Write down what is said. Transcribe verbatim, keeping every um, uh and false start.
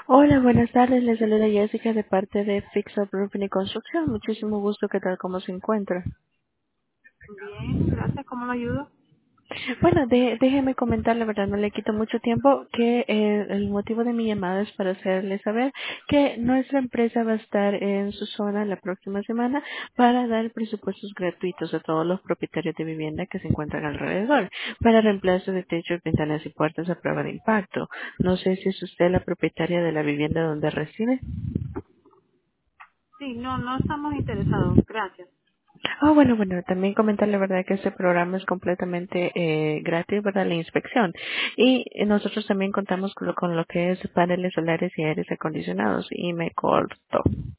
Hola, buenas tardes. Les saluda Jessica de parte de Fix Up Roofing y Construcción. Muchísimo gusto. ¿Qué tal? ¿Cómo se encuentra? Bien, gracias. ¿Cómo lo ayudo? Bueno, de- déjeme comentar, la verdad, no le quito mucho tiempo, que eh, el motivo de mi llamada es para hacerle saber que nuestra empresa va a estar en su zona la próxima semana para dar presupuestos gratuitos a todos los propietarios de vivienda que se encuentran alrededor para reemplazo de techos, ventanas y puertas a prueba de impacto. No sé si es usted la propietaria de la vivienda donde reside. Sí, no, no estamos interesados. Gracias. Ah, bueno, bueno, también comentar la verdad que este programa es completamente eh, gratis, ¿verdad? La inspección. Y eh, nosotros también contamos con lo, con lo que es paneles solares y aires acondicionados. Y me corto.